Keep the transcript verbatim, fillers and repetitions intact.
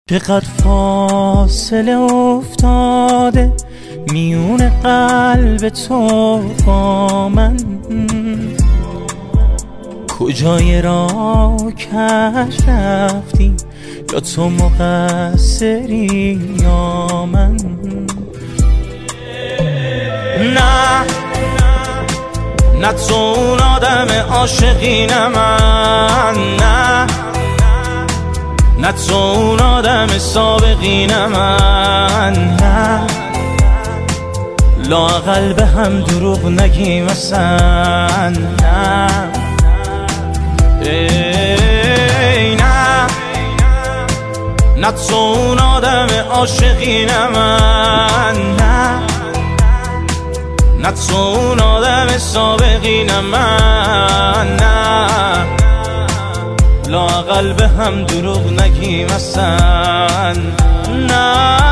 چقدر فاصله افتاده میون قلب تو با من، کجای راه کش رفتی، یا تو مقصری یا من؟ نه نه تو اون آدم عاشقی، نه من، نه نه تو اون آدم سابقی، نه من، نه لااقل به هم دروغ نگیم اصلا، نه ای نه نه تو اون آدم عاشقی، نه من، نه نه تو اون آدم سابقی، نه من، نه لااقل به هم دروغ نگیم اصلا، نه